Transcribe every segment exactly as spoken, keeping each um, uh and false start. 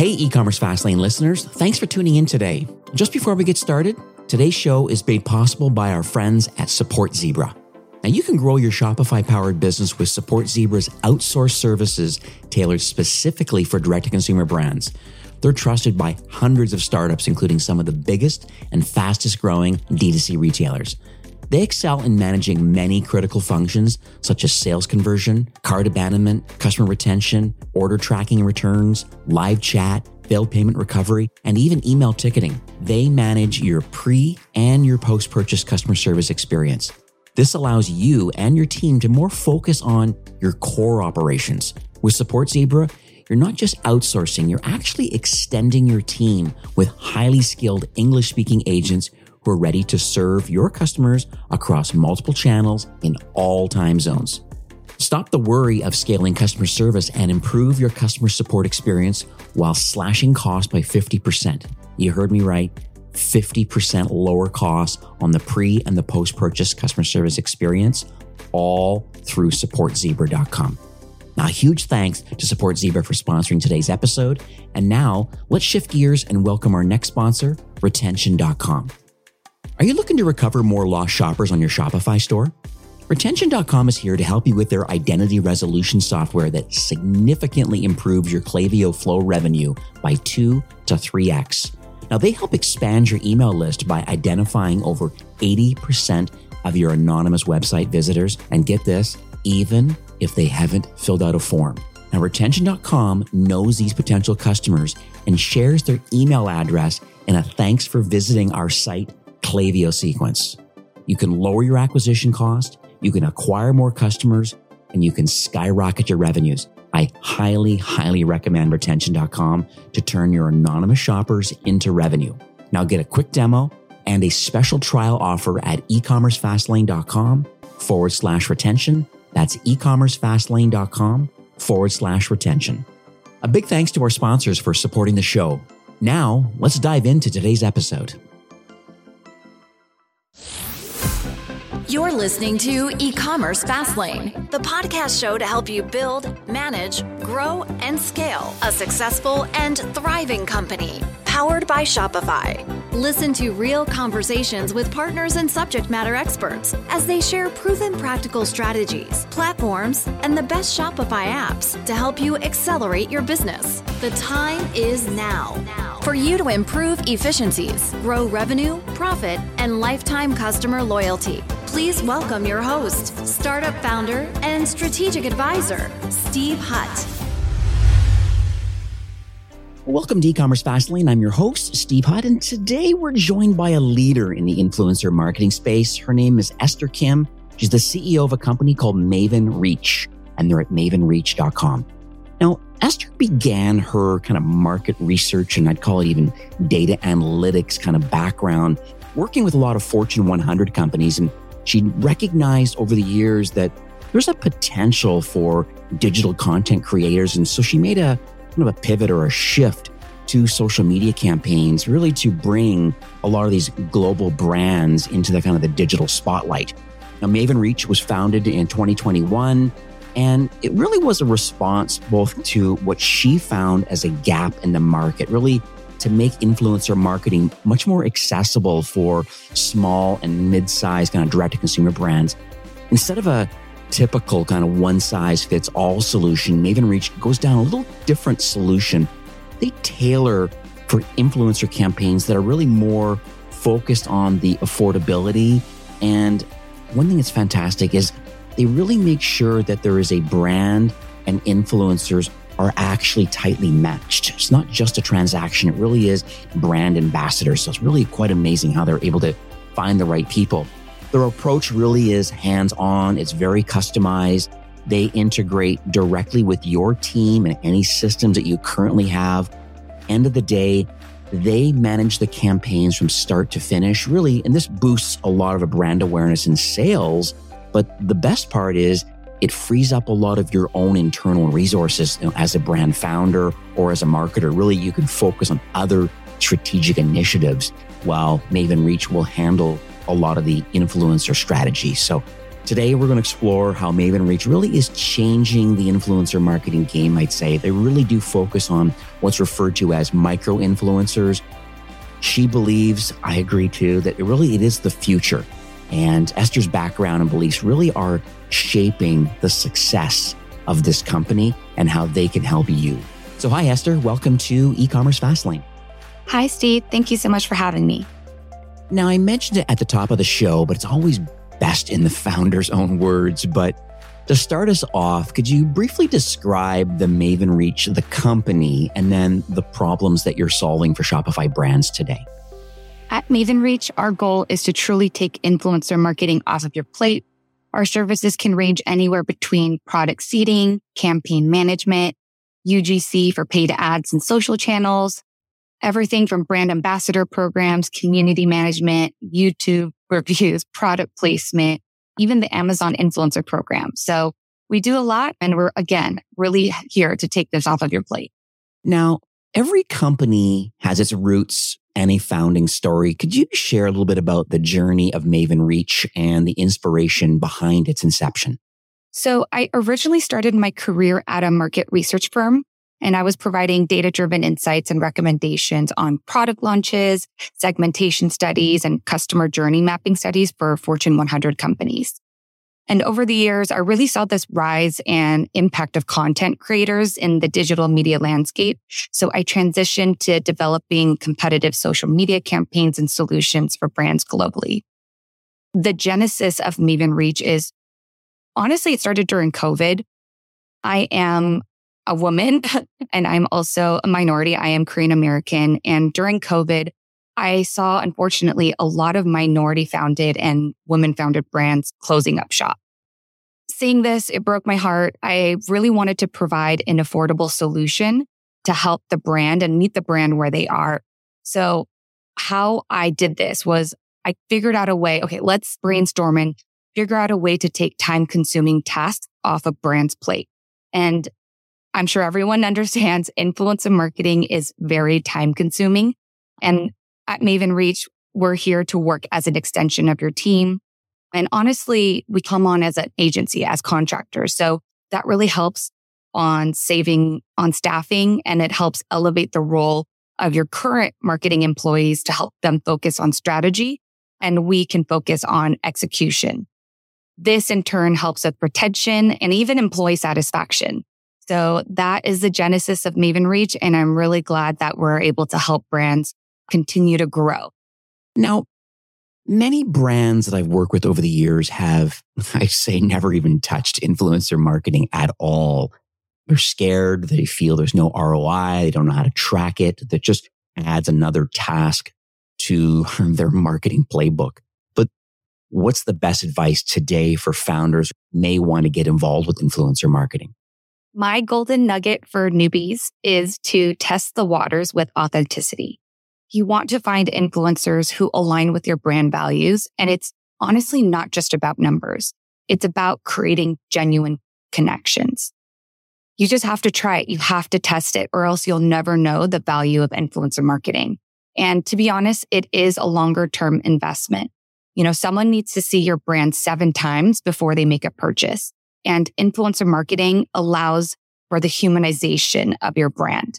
Hey, e-commerce Fastlane listeners, thanks for tuning in today. Just before we get started, today's show is made possible by our friends at Support Zebra. Now, you can grow your Shopify-powered business with Support Zebra's outsourced services tailored specifically for direct-to-consumer brands. They're trusted by hundreds of startups, including some of the biggest and fastest-growing D two C retailers. They excel in managing many critical functions such as sales conversion, cart abandonment, customer retention, order tracking and returns, live chat, failed payment recovery, and even email ticketing. They manage your pre- and your post-purchase customer service experience. This allows you and your team to more focus on your core operations. With Support Zebra, you're not just outsourcing, you're actually extending your team with highly skilled English-speaking agents who are ready to serve your customers across multiple channels in all time zones. Stop the worry of scaling customer service and improve your customer support experience while slashing costs by fifty percent. You heard me right, fifty percent lower costs on the pre and the post-purchase customer service experience, all through support zebra dot com. Now, huge thanks to Support Zebra for sponsoring today's episode. And now, let's shift gears and welcome our next sponsor, retention dot com. Are you looking to recover more lost shoppers on your Shopify store? retention dot com is here to help you with their identity resolution software that significantly improves your Klaviyo Flow revenue by two to three x. Now, they help expand your email list by identifying over eighty percent of your anonymous website visitors. And get this, even if they haven't filled out a form. Now, retention dot com knows these potential customers and shares their email address in a thanks for visiting our site Klaviyo sequence. You can lower your acquisition cost, you can acquire more customers, and you can skyrocket your revenues. I highly, highly recommend retention dot com to turn your anonymous shoppers into revenue. Now get a quick demo and a special trial offer at ecommercefastlane.com forward slash retention. That's ecommercefastlane.com forward slash retention. A big thanks to our sponsors for supporting the show. Now, let's dive into today's episode. You're listening to E-commerce Fastlane, the podcast show to help you build, manage, grow, and scale a successful and thriving company, powered by Shopify. Listen to real conversations with partners and subject matter experts as they share proven practical strategies, platforms, and the best Shopify apps to help you accelerate your business. The time is now for you to improve efficiencies, grow revenue, profit, and lifetime customer loyalty. Please welcome your host, startup founder, and strategic advisor, Steve Hutt. Welcome to E-commerce Fastlane. I'm your host, Steve Hutt, and today we're joined by a leader in the influencer marketing space. Her name is Esther Kim. She's the C E O of a company called Maven Reach, and they're at maven reach dot com. Now, Esther began her kind of market research, and I'd call it even data analytics kind of background, working with a lot of Fortune one hundred companies, and she recognized over the years that there's a potential for digital content creators, and so she made a kind of a pivot or a shift to social media campaigns, really to bring a lot of these global brands into the kind of the digital spotlight. Now, Maven Reach was founded in twenty twenty-one, and it really was a response both to what she found as a gap in the market, really to make influencer marketing much more accessible for small and mid-sized kind of direct-to-consumer brands. Instead of a typical kind of one-size-fits-all solution, Maven Reach goes down a little different solution. They tailor for influencer campaigns that are really more focused on the affordability. And one thing that's fantastic is they really make sure that there is a brand and influencers are actually tightly matched. It's not just a transaction. It really is brand ambassadors. So it's really quite amazing how they're able to find the right people. Their approach really is hands-on. It's very customized. They integrate directly with your team and any systems that you currently have. End of the day, they manage the campaigns from start to finish, really. And this boosts a lot of a brand awareness and sales. But the best part is it frees up a lot of your own internal resources. You know, as a brand founder or as a marketer, really, you can focus on other strategic initiatives while Maven Reach will handle a lot of the influencer strategy. So Today, we're going to explore how Maven Reach really is changing the influencer marketing game, I'd say. They really do focus on what's referred to as micro-influencers. She believes, I agree too, that it really it is the future. And Esther's background and beliefs really are shaping the success of this company and how they can help you. So hi, Esther. Welcome to E-commerce Fastlane. Hi, Steve. Thank you so much for having me. Now, I mentioned it at the top of the show, but it's always best in the founder's own words. But to start us off, could you briefly describe the Maven Reach, the company, and then the problems that you're solving for Shopify brands today? At Maven Reach, our goal is to truly take influencer marketing off of your plate. Our services can range anywhere between product seeding, campaign management, U G C for paid ads and social channels, everything from brand ambassador programs, community management, YouTube reviews, product placement, even the Amazon influencer program. So we do a lot, and we're, again, really here to take this off of your plate. Now, every company has its roots and a founding story. Could you share a little bit about the journey of Maven Reach and the inspiration behind its inception? So I originally started my career at a market research firm, and I was providing data-driven insights and recommendations on product launches, segmentation studies, and customer journey mapping studies for Fortune one hundred companies. And over the years, I really saw this rise and impact of content creators in the digital media landscape. So I transitioned to developing competitive social media campaigns and solutions for brands globally. The genesis of Maven Reach is, honestly, it started during COVID. I am a woman and I'm also a minority. I am Korean American. And during COVID, I saw, unfortunately, a lot of minority founded and women founded brands closing up shop. Seeing this, it broke my heart. I really wanted to provide an affordable solution to help the brand and meet the brand where they are. So how I did this was I figured out a way. Okay, let's brainstorm and figure out a way to take time consuming tasks off a brand's plate. And I'm sure everyone understands influencer marketing is very time consuming. And at Maven Reach, we're here to work as an extension of your team. And honestly, we come on as an agency, as contractors. So that really helps on saving on staffing, and it helps elevate the role of your current marketing employees to help them focus on strategy, and we can focus on execution. This in turn helps with retention and even employee satisfaction. So that is the genesis of Maven Reach, and I'm really glad that we're able to help brands continue to grow. Now, many brands that I've worked with over the years have, I say, never even touched influencer marketing at all. They're scared. They feel there's no R O I. They don't know how to track it. That just adds another task to their marketing playbook. But what's the best advice today for founders who may want to get involved with influencer marketing? My golden nugget for newbies is to test the waters with authenticity. You want to find influencers who align with your brand values. And it's honestly not just about numbers. It's about creating genuine connections. You just have to try it. You have to test it, or else you'll never know the value of influencer marketing. And to be honest, it is a longer term investment. You know, someone needs to see your brand seven times before they make a purchase. And influencer marketing allows for the humanization of your brand.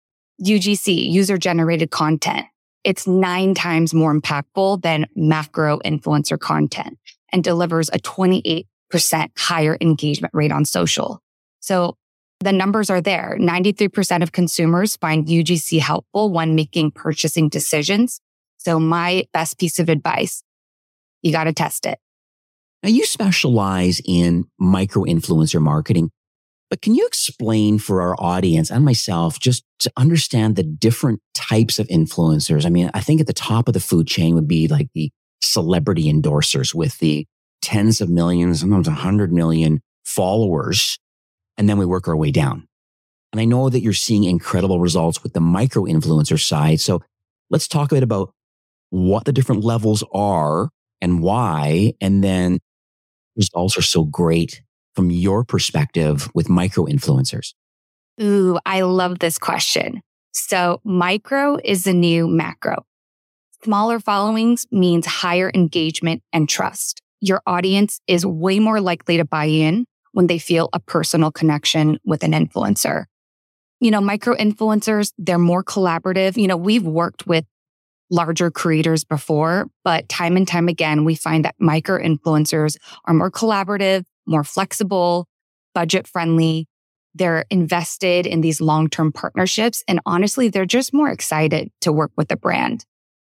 U G C, user-generated content, it's nine times more impactful than macro influencer content and delivers a twenty-eight percent higher engagement rate on social. So the numbers are there. ninety-three percent of consumers find U G C helpful when making purchasing decisions. So my best piece of advice, you got to test it. Now, you specialize in micro-influencer marketing, but can you explain for our audience and myself just to understand the different types of influencers? I mean, I think at the top of the food chain would be like the celebrity endorsers with the tens of millions, sometimes one hundred million followers, and then we work our way down. And I know that you're seeing incredible results with the micro-influencer side. So let's talk a bit about what the different levels are and why, and then results are so great from your perspective with micro-influencers. Ooh, I love this question. So micro is the new macro. Smaller followings means higher engagement and trust. your audience is way more likely to buy in when they feel a personal connection with an influencer. You know, micro influencers, they're more collaborative. You know, we've worked with larger creators before, but time and time again, we find that micro influencers are more collaborative, more flexible, budget friendly. They're invested in these long-term partnerships. And honestly, they're just more excited to work with the brand.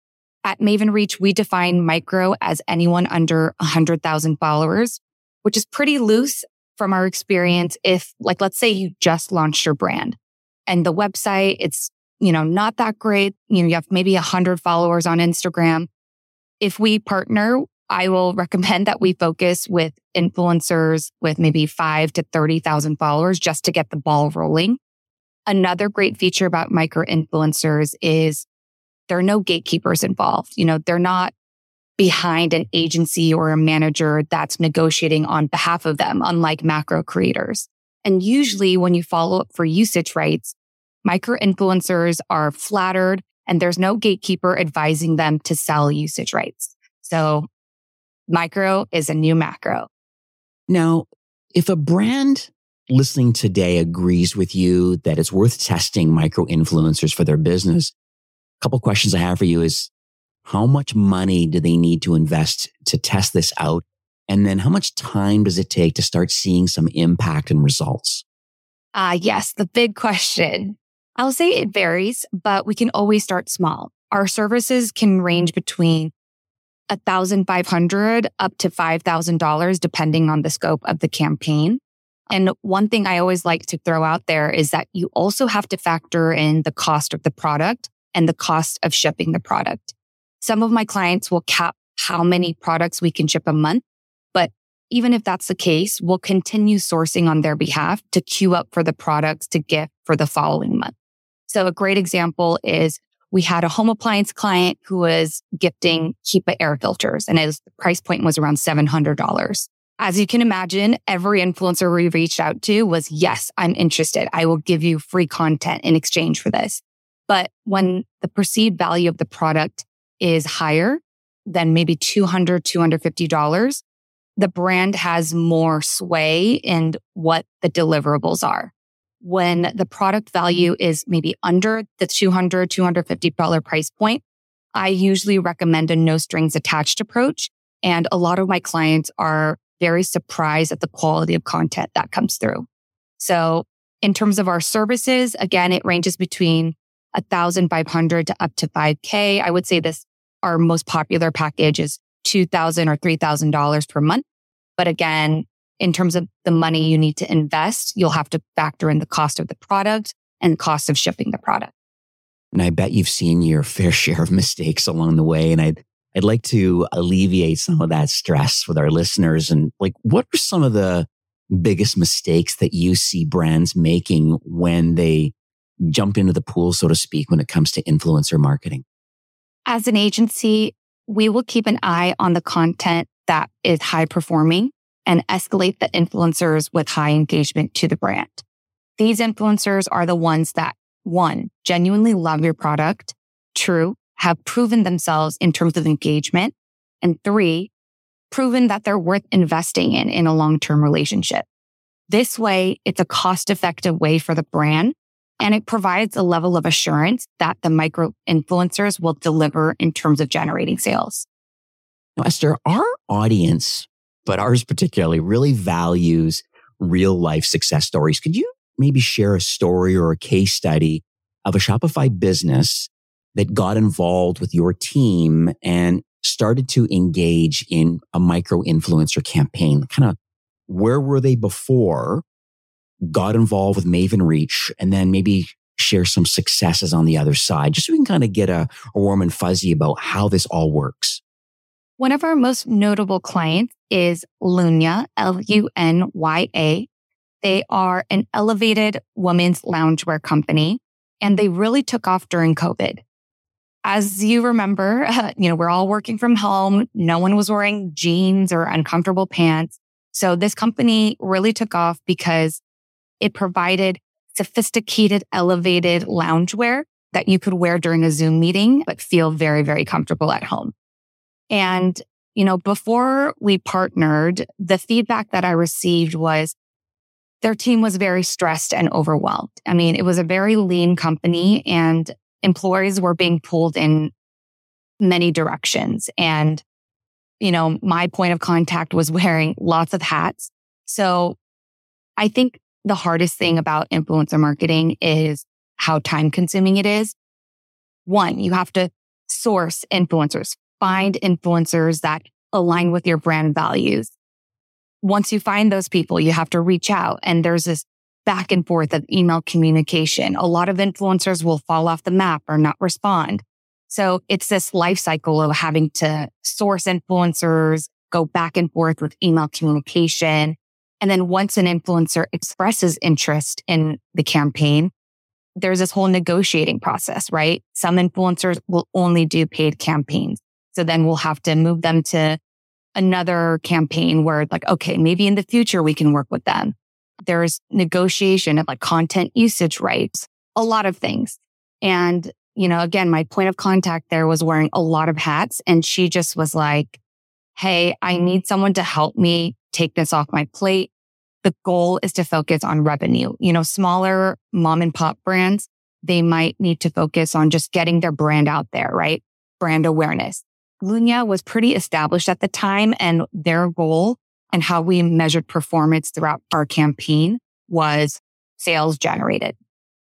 At Maven Reach, we define micro as anyone under one hundred thousand followers, which is pretty loose from our experience. If, like, let's say you just launched your brand and the website, it's, you know, not that great. You know, you have maybe one hundred followers on Instagram. If we partner, I will recommend that we focus with influencers with maybe five to thirty thousand followers just to get the ball rolling. Another great feature about micro influencers is there are no gatekeepers involved. You know, they're not behind an agency or a manager that's negotiating on behalf of them, unlike macro creators. And usually when you follow up for usage rights, micro influencers are flattered and there's no gatekeeper advising them to sell usage rights. So micro is a new macro. Now, if a brand listening today agrees with you that it's worth testing micro influencers for their business, a couple questions I have for you is, how much money do they need to invest to test this out? And then how much time does it take to start seeing some impact and results? Ah, uh, yes, the big question. I'll say it varies, but we can always start small. Our services can range between one thousand five hundred dollars up to five thousand dollars, depending on the scope of the campaign. And one thing I always like to throw out there is that you also have to factor in the cost of the product and the cost of shipping the product. Some of my clients will cap how many products we can ship a month, but even if that's the case, we'll continue sourcing on their behalf to queue up for the products to gift for the following month. So a great example is we had a home appliance client who was gifting Keepa air filters, and his price point was around seven hundred dollars. As you can imagine, every influencer we reached out to was, yes, I'm interested. I will give you free content in exchange for this. But when the perceived value of the product is higher than maybe two hundred dollars, two hundred fifty dollars, the brand has more sway in what the deliverables are. When the product value is maybe under the two hundred dollars, two hundred fifty dollars price point, I usually recommend a no strings attached approach. And a lot of my clients are very surprised at the quality of content that comes through. So in terms of our services, again, it ranges between one thousand five hundred dollars to up to five thousand dollars. I would say this, our most popular package is two thousand dollars or three thousand dollars per month. But again, in terms of the money you need to invest, you'll have to factor in the cost of the product and the cost of shipping the product. And I bet you've seen your fair share of mistakes along the way. And I'd, I'd like to alleviate some of that stress with our listeners. And like, what are some of the biggest mistakes that you see brands making when they jump into the pool, so to speak, when it comes to influencer marketing? As an agency, we will keep an eye on the content that is high performing and escalate the influencers with high engagement to the brand. These influencers are the ones that, one, genuinely love your product, two, have proven themselves in terms of engagement, and three, proven that they're worth investing in in a long-term relationship. This way, it's a cost-effective way for the brand, and it provides a level of assurance that the micro influencers will deliver in terms of generating sales. Now, Esther, our audience, but ours particularly, really values real life success stories. Could you maybe share a story or a case study of a Shopify business that got involved with your team and started to engage in a micro influencer campaign? Kind of where were they before, got involved with Maven Reach, and then maybe share some successes on the other side, just so we can kind of get a, a warm and fuzzy about how this all works. One of our most notable clients is Lunya, L U N Y A. They are an elevated women's loungewear company, and they really took off during COVID. As you remember, uh, you know, we're all working from home. No one was wearing jeans or uncomfortable pants. So this company really took off because it provided sophisticated, elevated loungewear that you could wear during a Zoom meeting, but feel very, very comfortable at home. And, you know, before we partnered, the feedback that I received was their team was very stressed and overwhelmed. I mean, it was a very lean company and employees were being pulled in many directions. And, you know, my point of contact was wearing lots of hats. So I think the hardest thing about influencer marketing is how time consuming it is. One, you have to source influencers, find influencers that align with your brand values. Once you find those people, you have to reach out, and there's this back and forth of email communication. A lot of influencers will fall off the map or not respond. So it's this life cycle of having to source influencers, go back and forth with email communication. And then once an influencer expresses interest in the campaign, there's this whole negotiating process, right? Some influencers will only do paid campaigns. So then we'll have to move them to another campaign where like, okay, maybe in the future we can work with them. There's negotiation of like content usage rights, a lot of things. And, you know, again, my point of contact there was wearing a lot of hats. And she just was like, hey, I need someone to help me take this off my plate. The goal is to focus on revenue. You know, smaller mom and pop brands, they might need to focus on just getting their brand out there, right? Brand awareness. Lunya was pretty established at the time, and their goal and how we measured performance throughout our campaign was sales generated.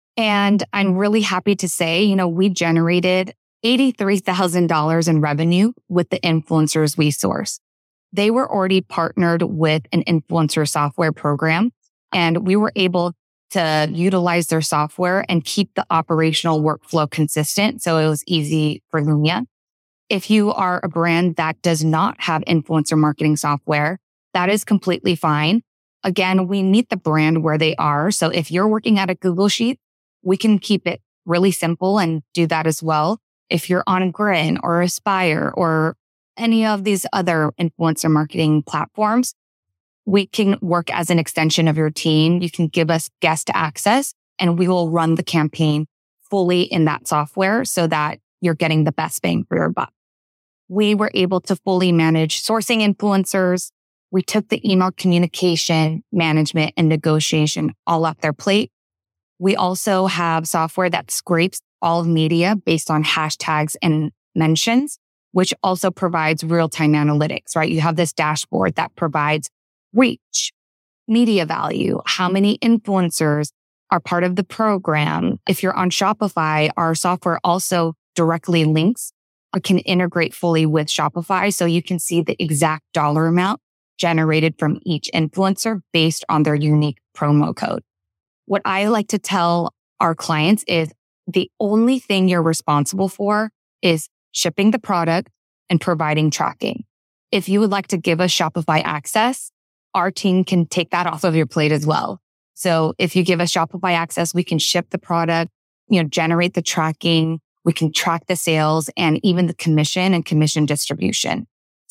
And I'm really happy to say, you know, we generated eighty-three thousand dollars in revenue with the influencers we sourced. They were already partnered with an influencer software program, and we were able to utilize their software and keep the operational workflow consistent. So it was easy for Lunya. If you are a brand that does not have influencer marketing software, that is completely fine. Again, we meet the brand where they are. So if you're working at a Google Sheet, we can keep it really simple and do that as well. If you're on Grin or Aspire or any of these other influencer marketing platforms, we can work as an extension of your team. You can give us guest access and we will run the campaign fully in that software so that you're getting the best bang for your buck. We were able to fully manage sourcing influencers. We took the email communication, management, and negotiation all off their plate. We also have software that scrapes all media based on hashtags and mentions, which also provides real-time analytics, right? You have this dashboard that provides reach, media value, how many influencers are part of the program. If you're on Shopify, our software also directly links or can integrate fully with Shopify. So you can see the exact dollar amount generated from each influencer based on their unique promo code. What I like to tell our clients is the only thing you're responsible for is shipping the product and providing tracking. If you would like to give us Shopify access, our team can take that off of your plate as well. So if you give us Shopify access, we can ship the product, you know, generate the tracking, we can track the sales and even the commission and commission distribution.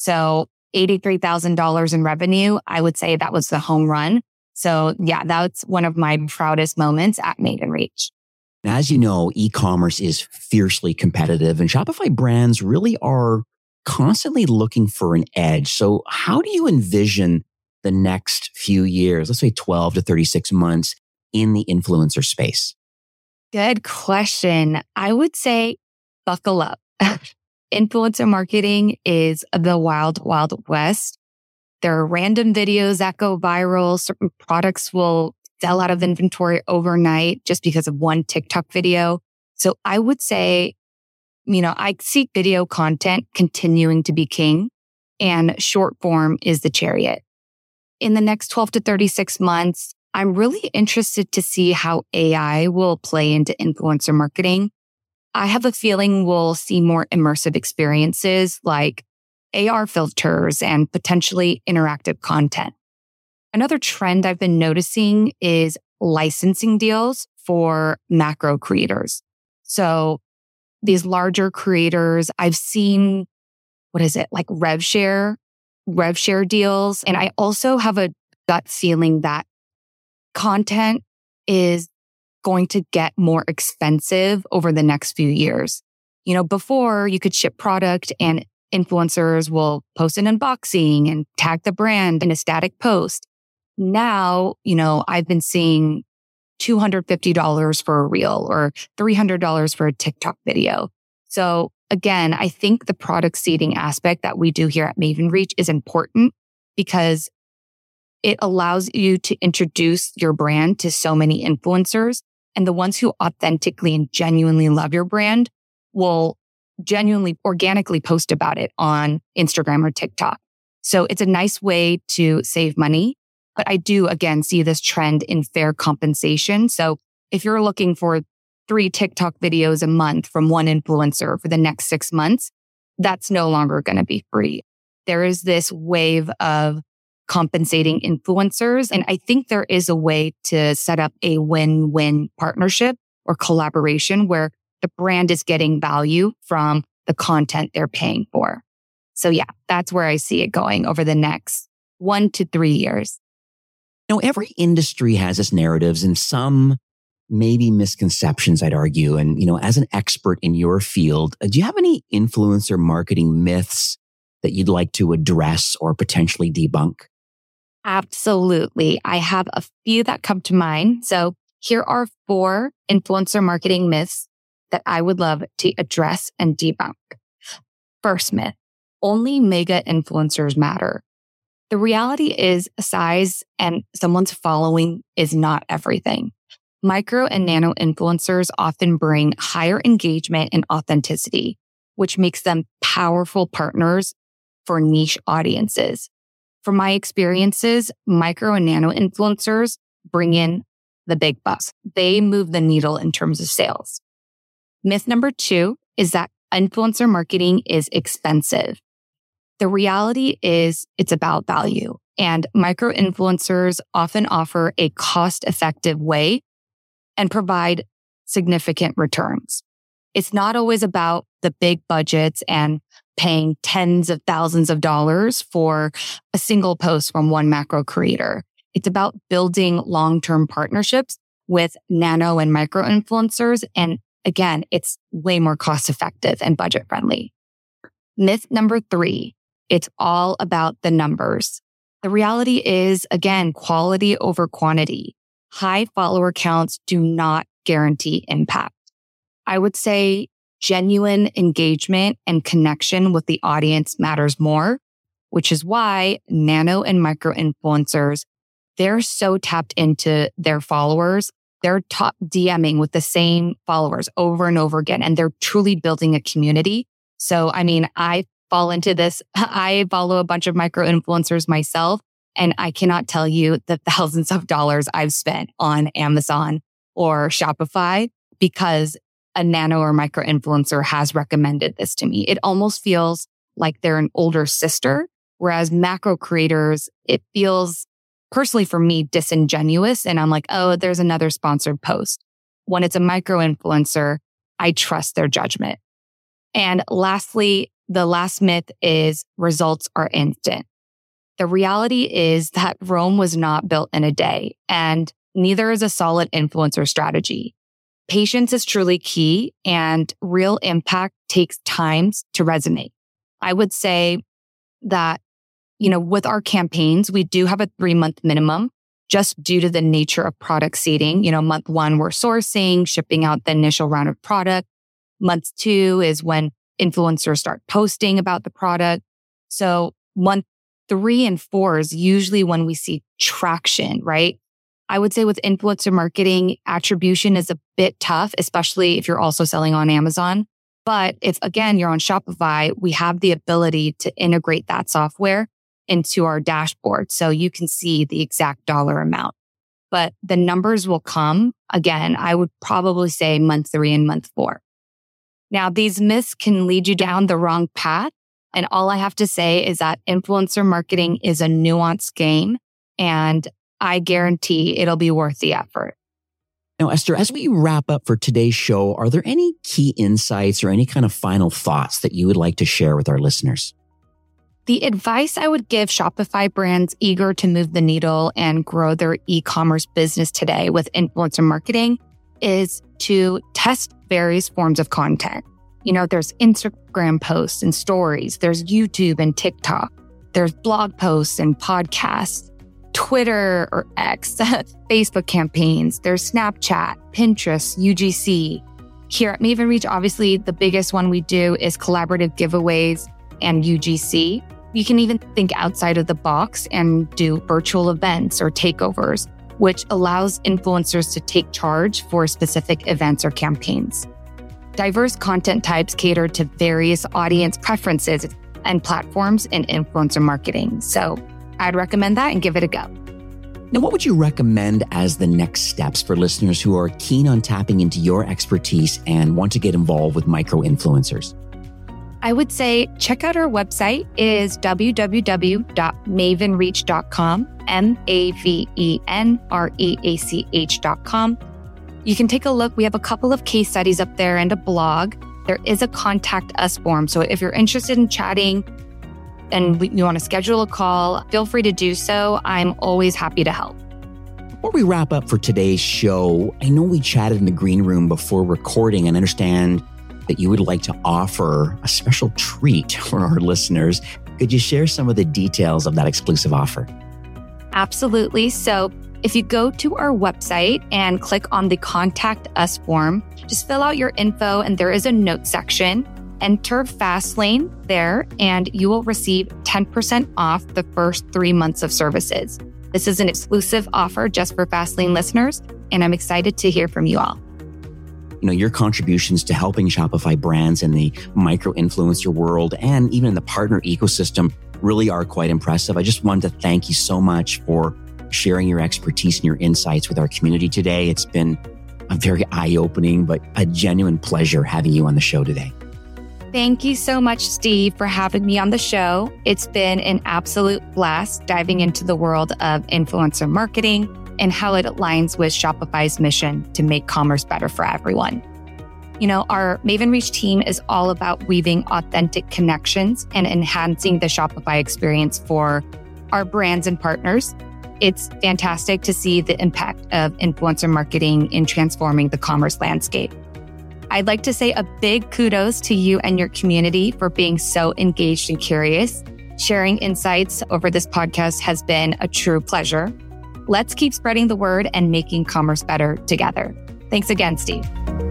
So eighty-three thousand dollars in revenue, I would say that was the home run. So yeah, that's one of my proudest moments at Maidenreach. As you know, e-commerce is fiercely competitive and Shopify brands really are constantly looking for an edge. So how do you envision the next few years, let's say twelve to thirty-six months in the influencer space? Good question. I would say buckle up. Influencer marketing is the wild, wild west. There are random videos that go viral. Certain products will sell out of inventory overnight just because of one TikTok video. So I would say, you know, I see video content continuing to be king and short form is the chariot. In the next twelve to thirty-six months, I'm really interested to see how A I will play into influencer marketing. I have a feeling we'll see more immersive experiences like A R filters and potentially interactive content. Another trend I've been noticing is licensing deals for macro creators. So these larger creators, I've seen, what is it, like rev share, rev share deals. And I also have a gut feeling that content is going to get more expensive over the next few years. You know, before you could ship product and influencers will post an unboxing and tag the brand in a static post. Now, you know, I've been seeing two hundred fifty dollars for a reel or three hundred dollars for a TikTok video. So again, I think the product seeding aspect that we do here at Maven Reach is important because it allows you to introduce your brand to so many influencers, and the ones who authentically and genuinely love your brand will genuinely organically post about it on Instagram or TikTok. So it's a nice way to save money. But I do, again, see this trend in fair compensation. So if you're looking for three TikTok videos a month from one influencer for the next six months, that's no longer going to be free. There is this wave of compensating influencers. And I think there is a way to set up a win-win partnership or collaboration where the brand is getting value from the content they're paying for. So yeah, that's where I see it going over the next one to three years. You know, every industry has its narratives and some maybe misconceptions, I'd argue. And, you know, as an expert in your field, do you have any influencer marketing myths that you'd like to address or potentially debunk? Absolutely. I have a few that come to mind. So here are four influencer marketing myths that I would love to address and debunk. First myth, only mega influencers matter. The reality is size and someone's following is not everything. Micro and nano influencers often bring higher engagement and authenticity, which makes them powerful partners for niche audiences. From my experiences, micro and nano influencers bring in the big bucks. They move the needle in terms of sales. Myth number two is that influencer marketing is expensive. The reality is it's about value, and micro influencers often offer a cost-effective way and provide significant returns. It's not always about the big budgets and paying tens of thousands of dollars for a single post from one macro creator. It's about building long-term partnerships with nano and micro influencers. And again, it's way more cost-effective and budget-friendly. Myth number three, it's all about the numbers. The reality is, again, quality over quantity. High follower counts do not guarantee impact. I would say genuine engagement and connection with the audience matters more, which is why nano and micro influencers, they're so tapped into their followers. They're top DMing with the same followers over and over again, and they're truly building a community. So, I mean, I fall into this. I follow a bunch of micro influencers myself, and I cannot tell you the thousands of dollars I've spent on Amazon or Shopify because a nano or micro influencer has recommended this to me. It almost feels like they're an older sister, whereas macro creators, it feels personally for me disingenuous. And I'm like, oh, there's another sponsored post. When it's a micro influencer, I trust their judgment. And lastly, the last myth is results are instant. The reality is that Rome was not built in a day, and neither is a solid influencer strategy. Patience is truly key, and real impact takes time to resonate. I would say that, you know, with our campaigns, we do have a three month minimum just due to the nature of product seeding. You know, month one, we're sourcing, shipping out the initial round of product. Month two is when influencers start posting about the product. So month three and four is usually when we see traction, right? I would say with influencer marketing, attribution is a bit tough, especially if you're also selling on Amazon. But if, again, you're on Shopify, we have the ability to integrate that software into our dashboard so you can see the exact dollar amount. But the numbers will come. Again, I would probably say month three and month four. Now, these myths can lead you down the wrong path. And all I have to say is that influencer marketing is a nuanced game, and I guarantee it'll be worth the effort. Now, Esther, as we wrap up for today's show, are there any key insights or any kind of final thoughts that you would like to share with our listeners? The advice I would give Shopify brands eager to move the needle and grow their e-commerce business today with influencer marketing is to test various forms of content. You know, there's Instagram posts and stories, there's YouTube and TikTok, there's blog posts and podcasts, Twitter or X, Facebook campaigns, there's Snapchat, Pinterest, U G C. Here at Maven Reach, obviously the biggest one we do is collaborative giveaways and U G C. You can even think outside of the box and do virtual events or takeovers, which allows influencers to take charge for specific events or campaigns. Diverse content types cater to various audience preferences and platforms in influencer marketing. So I'd recommend that and give it a go. Now, what would you recommend as the next steps for listeners who are keen on tapping into your expertise and want to get involved with micro-influencers? I would say check out our website. It is w w w dot maven reach dot com, M A V E N R E A C H dot com. You can take a look. We have a couple of case studies up there and a blog. There is a contact us form. So if you're interested in chatting and you want to schedule a call, feel free to do so. I'm always happy to help. Before we wrap up for today's show, I know we chatted in the green room before recording and understand that you would like to offer a special treat for our listeners. Could you share some of the details of that exclusive offer? Absolutely. So if you go to our website and click on the Contact Us form, just fill out your info and there is a note section. Enter Fastlane there and you will receive ten percent off the first three months of services. This is an exclusive offer just for Fastlane listeners, and I'm excited to hear from you all. You know, your contributions to helping Shopify brands in the micro-influencer world and even in the partner ecosystem really are quite impressive. I just wanted to thank you so much for sharing your expertise and your insights with our community today. It's been a very eye-opening, but a genuine pleasure having you on the show today. Thank you so much, Steve, for having me on the show. It's been an absolute blast diving into the world of influencer marketing and how it aligns with Shopify's mission to make commerce better for everyone. You know, our Maven Reach team is all about weaving authentic connections and enhancing the Shopify experience for our brands and partners. It's fantastic to see the impact of influencer marketing in transforming the commerce landscape. I'd like to say a big kudos to you and your community for being so engaged and curious. Sharing insights over this podcast has been a true pleasure. Let's keep spreading the word and making commerce better together. Thanks again, Steve.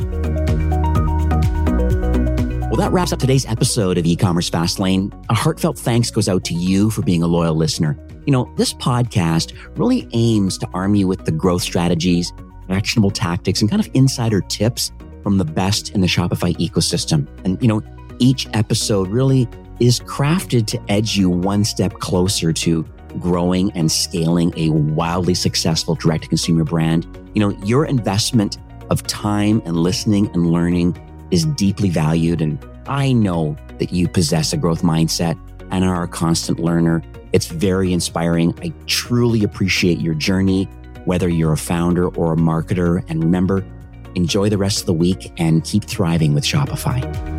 Well, that wraps up today's episode of E-commerce Fastlane. A heartfelt thanks goes out to you for being a loyal listener. You know, this podcast really aims to arm you with the growth strategies, actionable tactics, and kind of insider tips from the best in the Shopify ecosystem. And, you know, each episode really is crafted to edge you one step closer to growing and scaling a wildly successful direct-to-consumer brand. You know, your investment of time and listening and learning is deeply valued. And I know that you possess a growth mindset and are a constant learner. It's very inspiring. I truly appreciate your journey, whether you're a founder or a marketer. And remember, enjoy the rest of the week and keep thriving with Shopify.